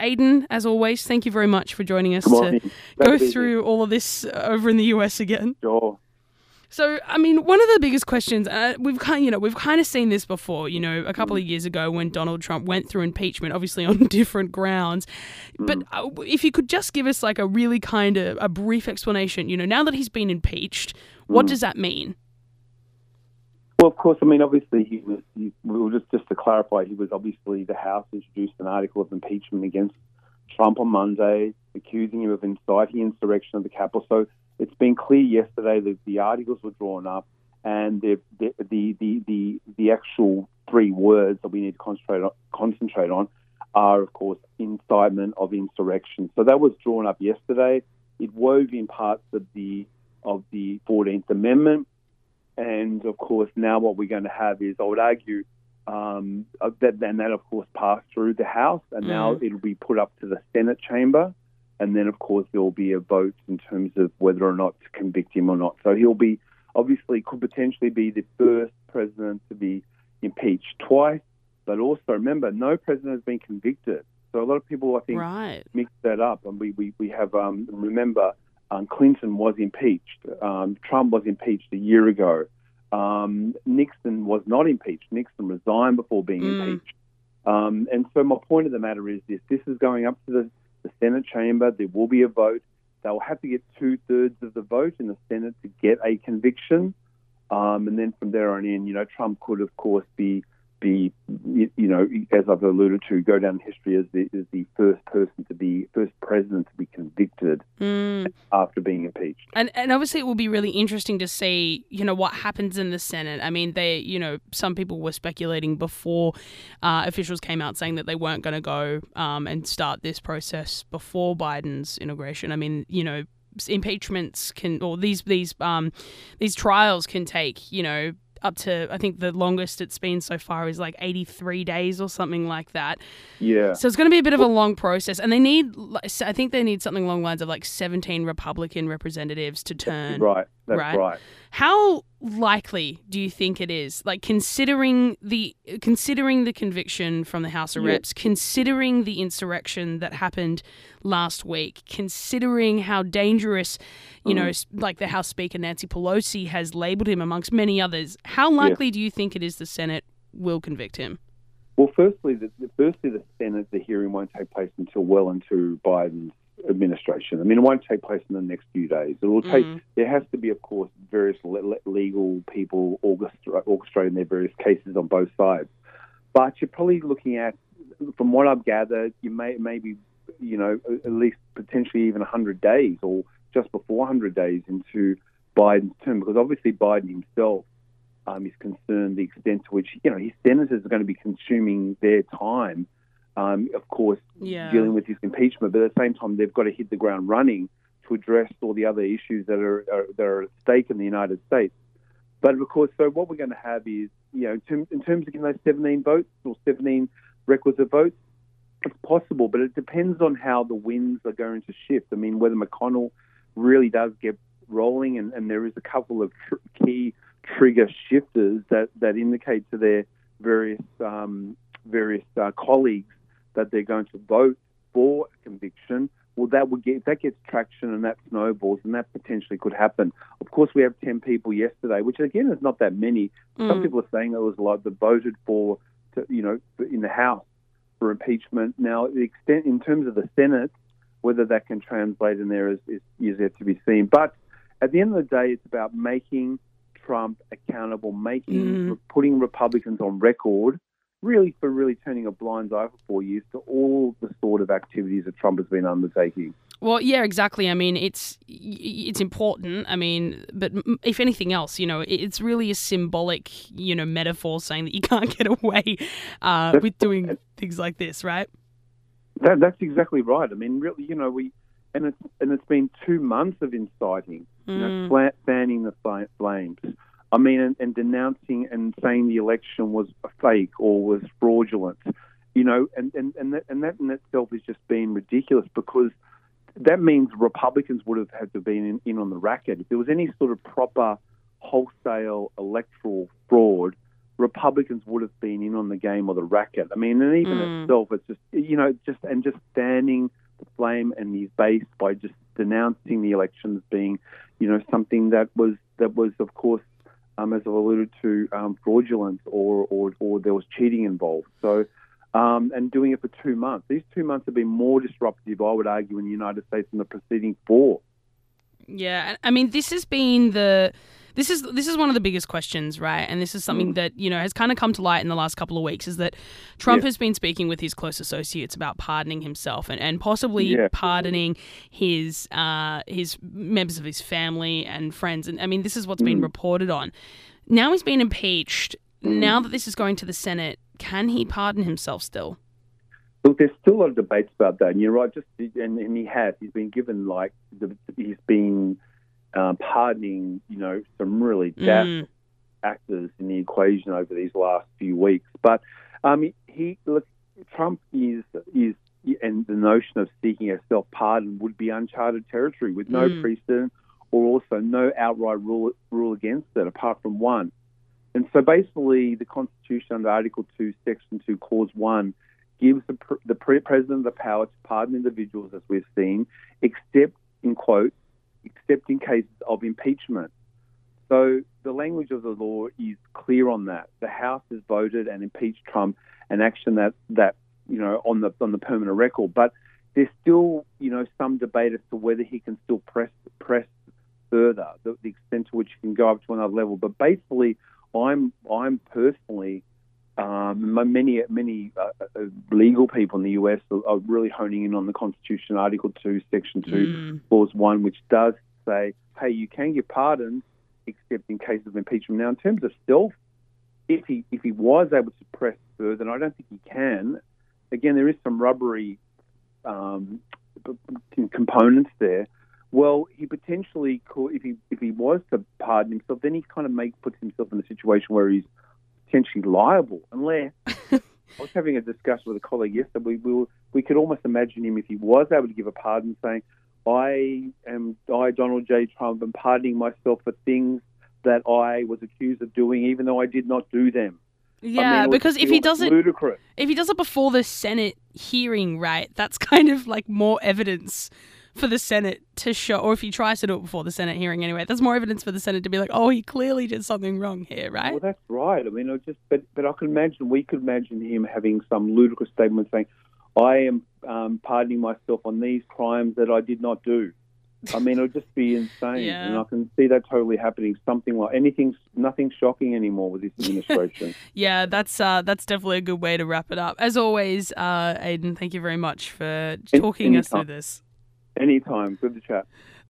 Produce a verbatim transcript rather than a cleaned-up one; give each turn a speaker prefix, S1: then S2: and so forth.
S1: Aidan, as always, thank you very much for joining us to go through all of this over in the U S again.
S2: Sure.
S1: So, I mean, one of the biggest questions, uh, we've kind, you know, we've kind of seen this before, you know, a couple of years ago when Donald Trump went through impeachment, obviously on different grounds. But uh, if you could just give us like a really kind of a brief explanation, you know, now that he's been impeached, what mm. does that mean?
S2: Well, of course, I mean, obviously, he was, he, well, just, just to clarify, he was obviously, the House introduced an article of impeachment against Trump on Monday, accusing him of inciting insurrection of the Capitol. So it's been clear yesterday that the articles were drawn up, and the the the the, the, the actual three words that we need to concentrate on, concentrate on are, of course, incitement of insurrection. So that was drawn up yesterday. It wove in parts of the of the fourteenth Amendment. And, of course, now what we're going to have is, I would argue, um, that, and that, of course, passed through the House, and mm. now it'll be put up to the Senate chamber. And then, of course, there will be a vote in terms of whether or not to convict him or not. So he'll be, obviously, could potentially be the first president to be impeached twice. But also, remember, no president has been convicted. So a lot of people, I think,
S1: right.
S2: mix that up. And we, we, we have, um, remember... Um, Clinton was impeached. Um, Trump was impeached a year ago. Um, Nixon was not impeached. Nixon resigned before being mm. impeached. Um, and so my point of the matter is this. This is going up to the, the Senate chamber. There will be a vote. They will have to get two-thirds of the vote in the Senate to get a conviction. Um, and then from there on in, you know, Trump could, of course, be... be, you know, as I've alluded to, go down in history as the, as the first person to be, first president to be convicted mm. after being impeached.
S1: And and obviously it will be really interesting to see, you know, what happens in the Senate. I mean, they, you know, some people were speculating before uh, officials came out saying that they weren't going to go um, and start this process before Biden's inauguration. I mean, you know, impeachments can, or these, these, um, these trials can take, you know, up to, I think the longest it's been so far is like eighty-three days or something like that.
S2: Yeah.
S1: So it's going to be a bit of a long process. And they need, I think they need something along the lines of like seventeen Republican representatives to turn.
S2: Right. That's right. right.
S1: How likely do you think it is? Like considering the considering the conviction from the House of yeah. Reps, considering the insurrection that happened last week, considering how dangerous, you mm. know, like the House Speaker Nancy Pelosi has labelled him amongst many others, how likely yeah. do you think it is the Senate will convict him?
S2: Well, firstly, the, firstly, the Senate, the hearing won't take place until well into Biden's administration. I mean, it won't take place in the next few days. It will take. Mm. There has to be, of course, various le- legal people orchestra- orchestrating their various cases on both sides. But you're probably looking at, from what I've gathered, you may maybe, you know, at least potentially even one hundred days or just before one hundred days into Biden's term, because obviously Biden himself um, is concerned the extent to which, you know, his senators are going to be consuming their time. Um, of course, yeah. dealing with his impeachment, but at the same time, they've got to hit the ground running to address all the other issues that are, are that are at stake in the United States. But of course, so what we're going to have is, you know, in, term, in terms of getting those seventeen votes or seventeen requisite votes, it's possible, but it depends on how the winds are going to shift. I mean, whether McConnell really does get rolling, and, and there is a couple of tr- key trigger shifters that, that indicate to their various um, various uh, colleagues that they're going to vote for a conviction. Well, that would get, if that gets traction and that snowballs, and that potentially could happen. Of course, we have ten people yesterday, which again is not that many. Mm. Some people are saying there was a lot that voted for, to, you know, in the House for impeachment. Now, the extent in terms of the Senate, whether that can translate in there is, is, is yet to be seen. But at the end of the day, it's about making Trump accountable, making mm. putting Republicans on record, really for really turning a blind eye for four years to all the sort of activities that Trump has been undertaking.
S1: Well, yeah, exactly. I mean, it's it's important. I mean, but if anything else, you know, it's really a symbolic, you know, metaphor saying that you can't get away uh, with doing things like this, right?
S2: That, that's exactly right. I mean, really, you know, we and it's and it's been two months of inciting, mm. you know, flat, fanning the flames. I mean, and, and denouncing and saying the election was a fake or was fraudulent, you know, and, and, and, that, and that in itself is just being ridiculous, because that means Republicans would have had to be in, in on the racket. If there was any sort of proper wholesale electoral fraud, Republicans would have been in on the game or the racket. I mean, and even
S1: Mm.
S2: itself, it's just, you know, just and just fanning the flame and his base by just denouncing the elections being, you know, something that was, that was of course, um, as I've alluded to, um, fraudulent or, or, or there was cheating involved. So, um, and doing it for two months. These two months have been more disruptive, I would argue, in the United States than the preceding four.
S1: Yeah, and I mean, this has been the this is this is one of the biggest questions, right? And this is something
S2: Mm.
S1: that, you know, has kind of come to light in the last couple of weeks, is that Trump
S2: Yeah.
S1: has been speaking with his close associates about pardoning himself and, and possibly
S2: Yeah.
S1: pardoning his uh, his members of his family and friends. And I mean, this is what's been
S2: Mm.
S1: reported on. Now he's been impeached.
S2: Mm.
S1: Now that this is going to the Senate, can he pardon himself still?
S2: Look, there's still a lot of debates about that, and you're right. Just and, and he has. He's been given like the, he's been uh, pardoning, you know, some really daft
S1: Mm.
S2: actors in the equation over these last few weeks. But um, he, he look, Trump is is and the notion of seeking a self pardon would be uncharted territory with no
S1: Mm.
S2: precedent or also no outright rule rule against it, apart from one. And so basically, the Constitution under Article two, Section two, Clause one gives the, pr- the pre- president the power to pardon individuals, as we've seen, except in quote, except in cases of impeachment. So the language of the law is clear on that. The House has voted and impeached Trump, an action that, that you know on the on the permanent record. But there's still you know some debate as to whether he can still press press further, the, the extent to which he can go up to another level. But basically, I'm I'm personally. Um, many many uh, uh, legal people in the U S are, are really honing in on the Constitution, Article two, Section two,
S1: Mm.
S2: Clause one, which does say, hey, you can give pardons except in cases of impeachment. Now, in terms of self, if he if he was able to press further, and I don't think he can, again, there is some rubbery um, components there. Well, he potentially could, if he if he was to pardon himself, then he kind of make puts himself in a situation where he's potentially liable, unless I was having a discussion with a colleague yesterday. We, we, were, we could almost imagine him, if he was able to give a pardon, saying, I am, I, Donald J. Trump, am pardoning myself for things that I was accused of doing, even though I did not do them.
S1: Yeah,
S2: I mean, it would
S1: because if
S2: feel
S1: he does it,
S2: ludicrous.
S1: if he does it before the Senate hearing, right, that's kind of like more evidence for the Senate to show, or if he tries to do it before the Senate hearing anyway, that's more evidence for the Senate to be like, oh, he clearly did something wrong here, right?
S2: Well, that's right. I mean, I just, but, but I can imagine, we could imagine him having some ludicrous statement saying, I am um, pardoning myself on these crimes that I did not do. I mean, it would just be insane.
S1: Yeah.
S2: And I can see that totally happening. Something like anything, nothing shocking anymore with this administration.
S1: Yeah, that's uh, that's definitely a good way to wrap it up. As always, uh, Aidan, thank you very much for talking us through
S2: anytime.
S1: this.
S2: Anytime. Good to chat.